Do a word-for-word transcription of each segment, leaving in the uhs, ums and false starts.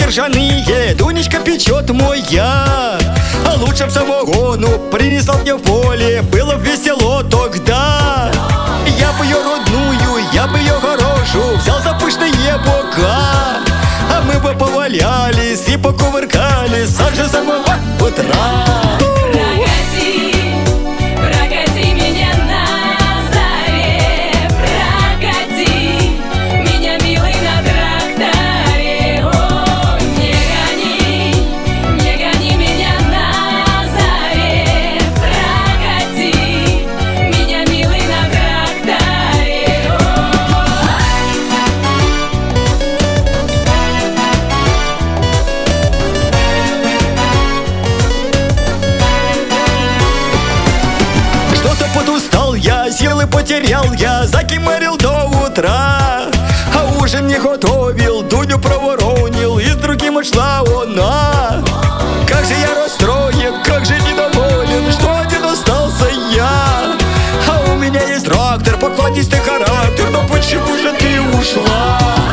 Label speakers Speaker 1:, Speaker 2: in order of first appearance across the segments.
Speaker 1: ржаные Дунечка печет моя, а лучше б самогону принесла мне в поле. Было б весело тогда. Я бы ее родную, я бы ее хорошую взял за пышные бока, а мы бы повалялись и покувыркались аж до самого утра. Подустал я, силы потерял я, закимарил до утра. А ужин не готовил, Дуню проворонил, и с другим ушла она. Как же я расстроен, как же недоволен, что один остался я. А у меня есть трактор, покладистый характер, но почему же ты ушла?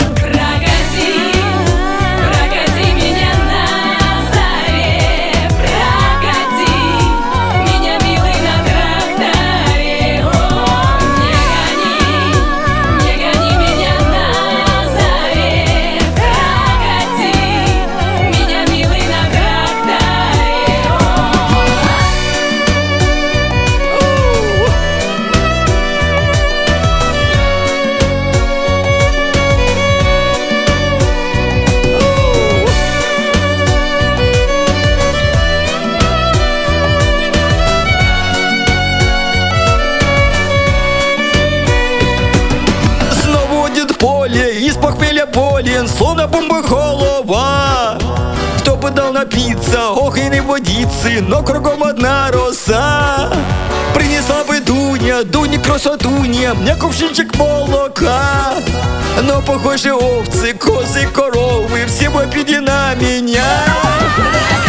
Speaker 1: Из похмелья болен, словно бомба голова. Кто бы дал напиться, ох и не водицы, но кругом одна роса. Принесла бы Дуня, Дуня красотуня, мне кувшинчик молока. Но похоже овцы, козы, коровы, все бы обиди на меня.